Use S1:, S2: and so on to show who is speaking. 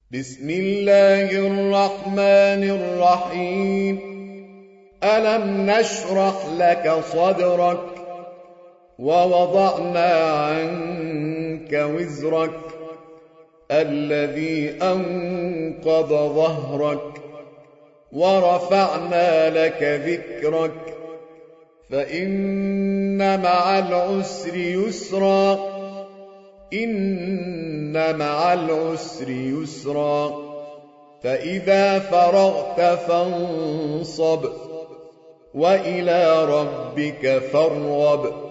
S1: بسم الله الرحمن الرحيم. ألم نشرح لك صدرك ووضعنا عنك وزرك الذي أنقض ظهرك ورفعنا لك ذكرك فإن مع العسر يسرا إن مع العسر يسرا فإذا فرغت فانصب وإلى ربك فارغب